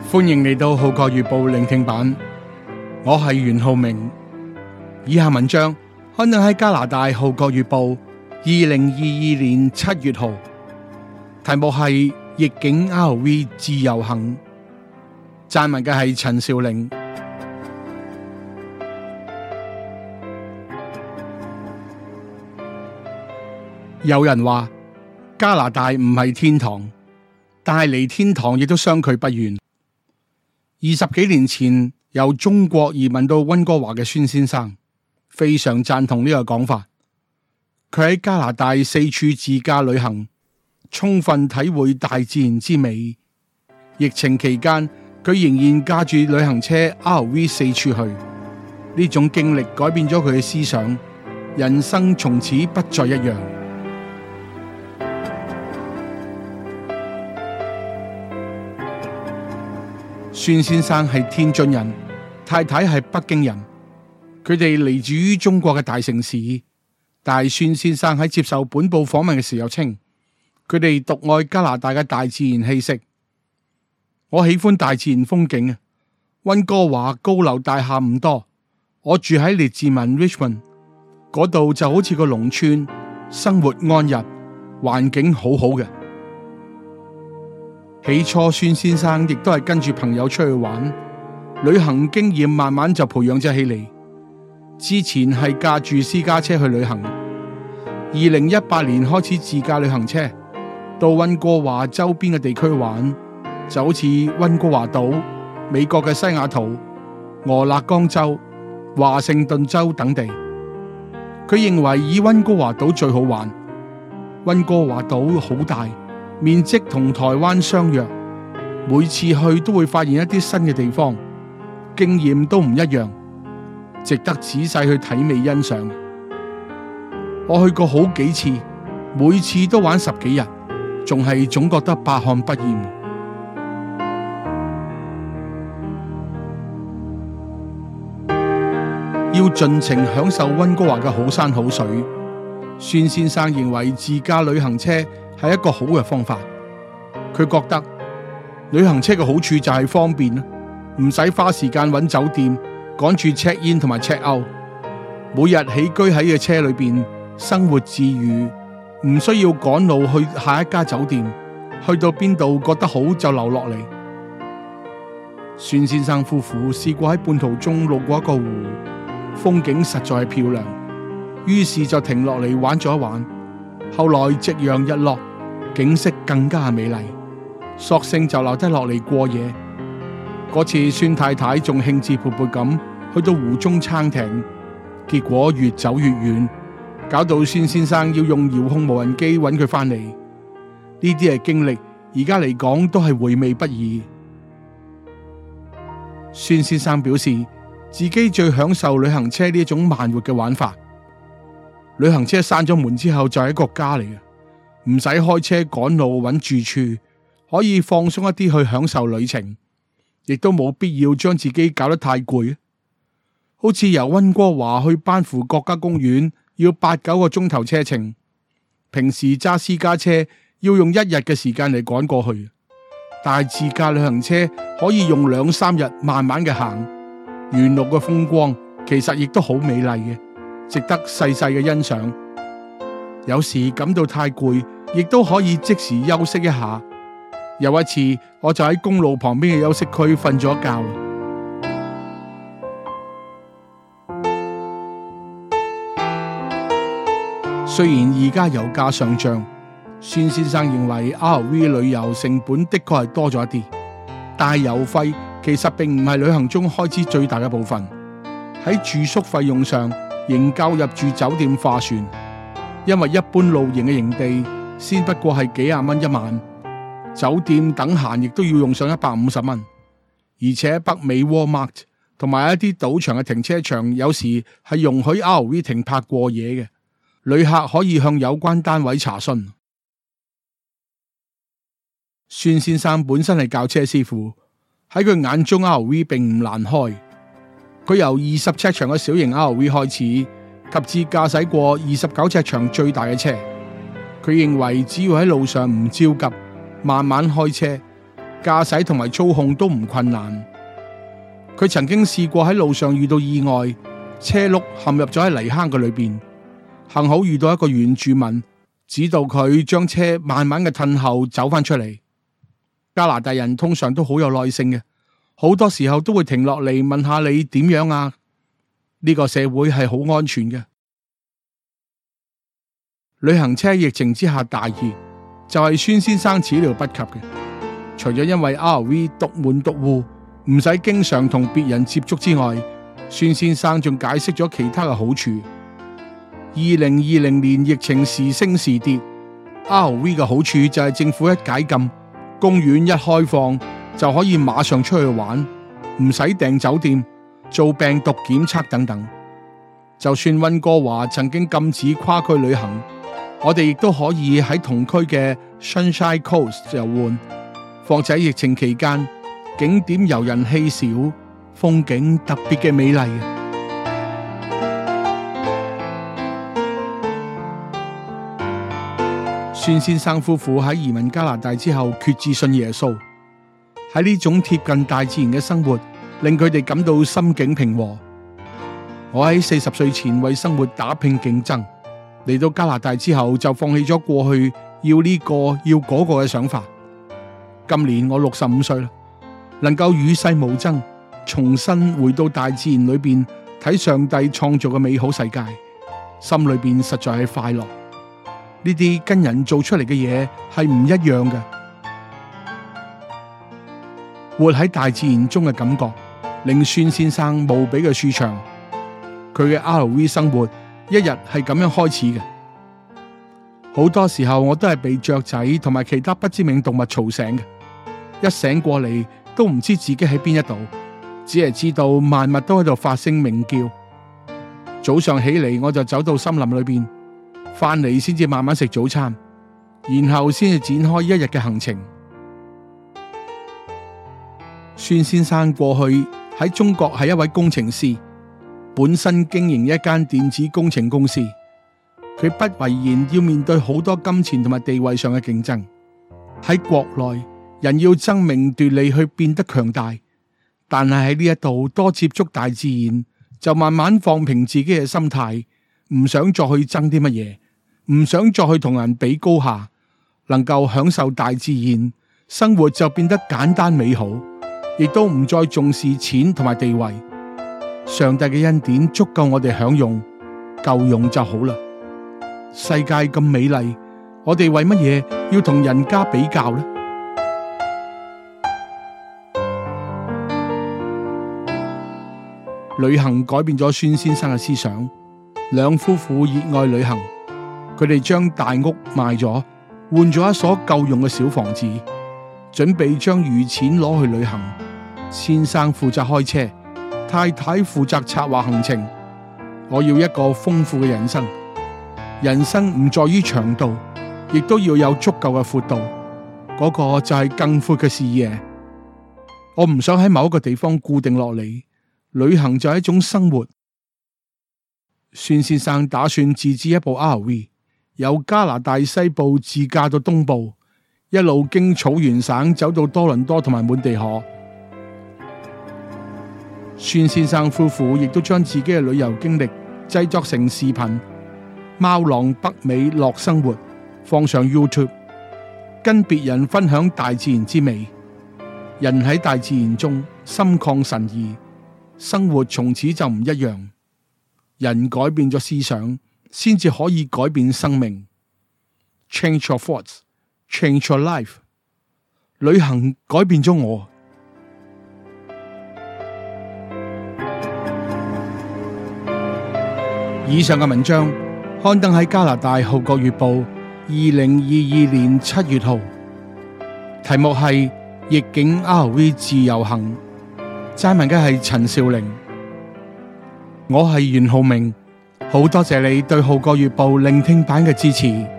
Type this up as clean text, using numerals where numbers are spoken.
歡迎嚟到《號角月報》聆聽版，我係袁浩明。以下文章刊登喺加拿大《號角月報》2022年7月號，題目係逆境 RV 自由行。撰文嘅係陳兆玲。有人話加拿大唔係天堂，但係離天堂亦都相距不遠。20幾年前由中國移民到溫哥華嘅孫先生非常贊同呢個講法。佢喺加拿大四處自駕旅行，充分體會大自然之美。疫情期間，佢仍然駕住旅行車 RV 四處去。呢種經歷改變咗佢嘅思想，人生從此不再一樣。孫先生係天津人，太太係北京人，佢哋嚟自於中國嘅大城市。但係孫先生喺接受本報訪問嘅時候稱，佢哋獨愛加拿大嘅大自然氣息。我喜歡大自然風景啊！溫哥華高樓大廈唔多，我住喺列治文 Richmond 嗰度就好似個農村，生活安逸，環境好好嘅。起初孫先生亦都係跟住朋友出去玩，旅行經驗慢慢就培養咗起嚟。之前係駕住私家車去旅行，2018年開始自駕旅行車到溫哥華周邊嘅地區玩，就好似溫哥華島、美國嘅西雅圖、俄勒岡州、華盛頓州等地。佢認為以溫哥華島最好玩。溫哥華島好大，面積同台灣相若，每次去都會發現一啲新嘅地方，經驗都唔一樣，值得仔細去體味欣賞。我去過好幾次，每次都玩10幾日，仲覺得百看不厭。要盡情享受溫哥華嘅好山好水，孫先生認為自駕旅行車係一個好嘅方法。佢覺得旅行車嘅好處就係方便，唔使花時間揾酒店，趕住 check in 同埋 check out， 每日起居喺嘅車裏邊，生活自如，唔需要趕路去下一家酒店，去到邊度覺得好就留落嚟。孫先生夫婦試過喺半途中路過一個湖，風景實在係漂亮，於是就停落嚟玩咗一玩。後來夕陽日落，景色更加美麗，索性就留低落嚟過夜。嗰次孫太太仲興致勃勃咁去到湖中撐艇，結果越走越遠，搞到孫先生要用遙控無人機揾佢翻嚟。呢啲係經歷，而家嚟講都係回味不已。孫先生表示自己最享受旅行車呢種慢活嘅玩法。旅行車閂咗門之後就係一個家嚟嘅，唔使開車趕路揾住處，可以放鬆一啲去享受旅程，亦都冇必要將自己搞得太攰。好似由溫哥華去班夫國家公園要8-9個鐘頭車程，平時揸私家車要用1日嘅時間嚟趕過去，但係自駕旅行車可以用2-3日慢慢嘅行，沿路嘅風光其實亦都好美麗嘅，值得細細嘅欣賞。有時感到太攰，亦都可以即時休息一下。有一次，我就喺公路旁邊嘅休息區瞓咗一覺。雖然而家油價上漲，孫先生認為 RV 旅遊成本的確係多咗一啲，但係油費其實並唔係旅行中開支最大嘅部分。喺住宿費用上，仍較入住酒店划算，因為一般露營嘅營地先不過係幾廿蚊一晚，酒店等閒亦都要用上150蚊，而且北美 Walmart 同埋一啲賭場嘅停車場有時係容許 RV 停泊過夜嘅，旅客可以向有關單位查詢。孫先生本身係教車師傅，喺佢眼中 RV 並唔難開。佢由20尺長嘅小型 RV 開始，及至駕駛過29尺長最大嘅車。佢認為只要喺路上唔焦急，慢慢開車， 駕駛同埋操控都唔困難。佢曾經試過喺路上遇到意外，車轆陷入咗喺泥坑嘅裏邊，幸好遇到一個原住民，指導佢將車慢慢嘅褪後走翻出嚟。加拿大人通常都好有耐性嘅，好多時候都會停落嚟問下你點樣啊。呢個社會係好安全嘅。旅行車疫情之下大熱，就係孫先生始料不及嘅。除咗因為 RV 獨門獨戶，唔使經常同別人接觸之外，孫先生仲解釋咗其他嘅好處。2020年疫情時升時跌， RV 嘅好處就係政府一解禁，公園一開放就可以馬上出去玩，唔使訂酒店，做病毒檢測等等。就算溫哥華曾經禁止跨區旅行，我哋亦都可以喺同區嘅 Sunshine Coast 遊玩。況且疫情期間，景點遊人稀少，風景特別嘅美麗。孫先生夫婦喺移民加拿大之後，決志信耶穌。喺呢種貼近大自然嘅生活，令佢哋感到心境平和。我喺40歲前為生活打拼競爭，嚟到加拿大之後就放棄咗過去要呢個要嗰個嘅想法。今年我65歲啦，能夠與世無爭，重新回到大自然裏邊睇上帝創造嘅美好世界，心裏邊實在係快樂。呢啲跟人做出嚟嘅嘢係唔一樣嘅。活喺大自然中嘅感覺，令孫先生無比嘅舒暢。佢嘅 RV 生活一日係咁樣開始嘅。好多時候我都係被雀仔同埋其他不知名動物嘈醒嘅。一醒過嚟都唔知自己喺邊一度，只係知道萬物都喺度發聲鳴叫。早上起嚟我就走到森林裏邊，翻嚟先至慢慢食早餐，然後先至展開一日嘅行程。孫先生過去喺中國係一位工程師，本身經營一間電子工程公司。佢不諱言要面對好多金錢同埋地位上嘅競爭。喺國內，人要爭名奪利去變得強大，但係喺呢一度多接觸大自然，就慢慢放平自己嘅心態，唔想再去爭啲乜嘢，唔想再去同人比高下，能夠享受大自然，生活就變得簡單美好，亦都唔再重視錢同埋地位。上帝嘅恩典足夠我哋享用，夠用就好啦。世界咁美麗，我哋為乜嘢要同人家比較呢？旅行改變咗孫先生嘅思想，兩夫婦熱愛旅行，佢哋將大屋賣咗，換咗一所夠用嘅小房子，準備將餘錢攞去旅行。先生負責開車，太太負責策劃行程。我要一個豐富嘅人生，人生唔在於長度，亦都要有足夠嘅闊度，嗰個就係更闊嘅視野。我唔想喺某一個地方固定落嚟。旅行就係一種生活。孫先生打算自製一部 RV， 由加拿大西部自駕到東部，一路經草原省走到多倫多同埋滿地可。孫先生夫婦亦都將自己嘅旅遊經歷製作成視頻《貓浪北美樂生活》，放上 YouTube， 跟別人分享大自然之美。人喺大自然中心曠神怡，生活從此就唔一樣。人改變咗思想，先至可以改變生命。Change your thoughts, change your life。旅行改變咗我。以上嘅文章刊登喺加拿大《號角月報》2022年7月號，題目係逆境 RV 自由行。撰文嘅係陳少玲，我係袁浩明，好多謝你對《號角月報》聆聽版嘅支持。